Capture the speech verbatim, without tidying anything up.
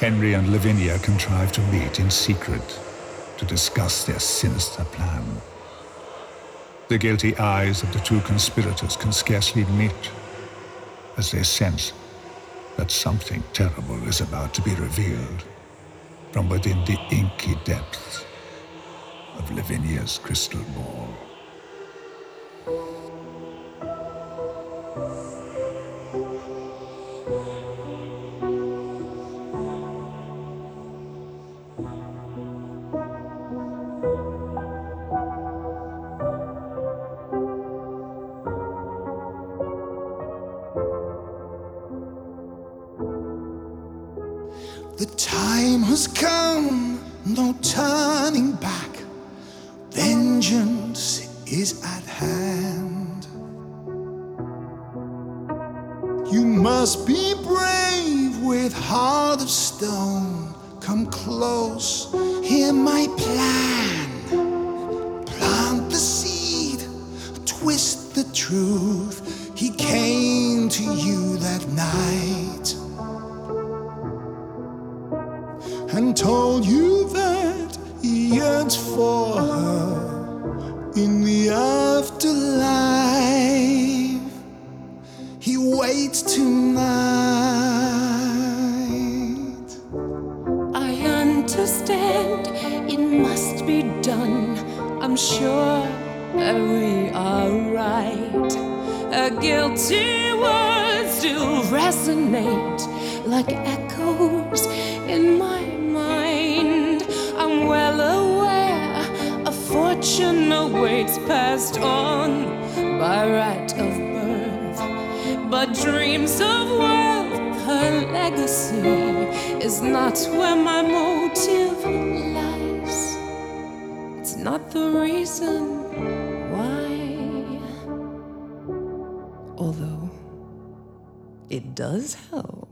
Henry and Lavinia contrive to meet in secret to discuss their sinister plan. The guilty eyes of the two conspirators can scarcely meet as they sense that something terrible is about to be revealed from within the inky depths of Lavinia's crystal ball. The time has come, no turning back. Vengeance is at hand. You must be brave with heart of stone. Come close, hear my plan. Plant the seed, twist the truth. He came to you that night and told you that he yearns for her in the afterlife. He waits tonight. I understand it must be done. I'm sure that we are right. A guilty word still resonate like echoes in my mind. I'm well aware a fortune awaits passed on by right of birth, but dreams of wealth, her legacy is not where my motive lies. It's not the reason why, although it does help.